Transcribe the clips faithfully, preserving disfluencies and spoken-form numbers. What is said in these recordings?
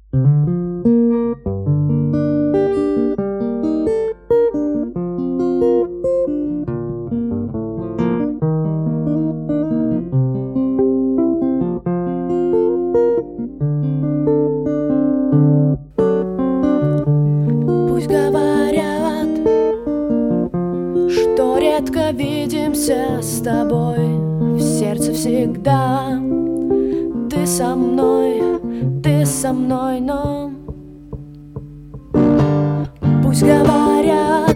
Пусть говорят, что редко видимся с тобой, в сердце всегда ты со мной, ты со мной, но пусть говорят,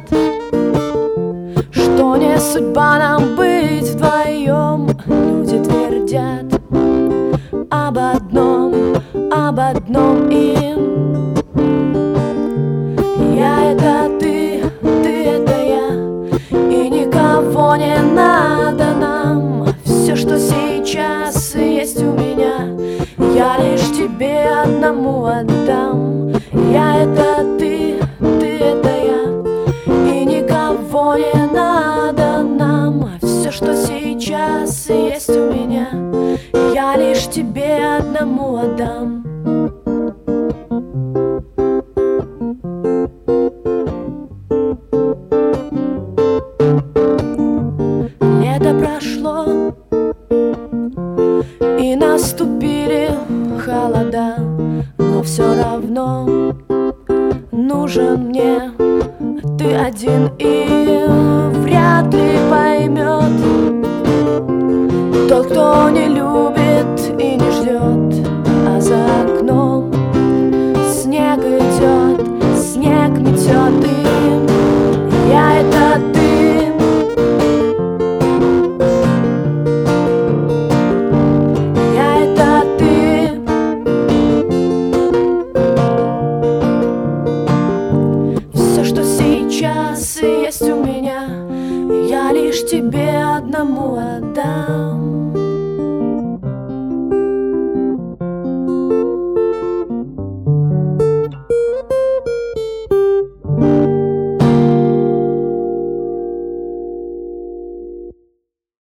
что не судьба нам быть вдвоем. Люди твердят об одном, об одном им. Я — это ты, ты — это я, и никого не надо нам. Все, что сейчас есть у меня, я лишь тебе одному отдам. Я — это ты, ты — это я, и никого не надо нам. Все, что сейчас есть у меня, я лишь тебе одному отдам. Лето прошло, и наступили холода, но все равно нужен мне ты один, и вряд ли поймет тот, кто не любит и не ждет. А за окном снег идет, снег метет, и я — это ты. Сейчас есть у меня, я лишь тебе одному отдам.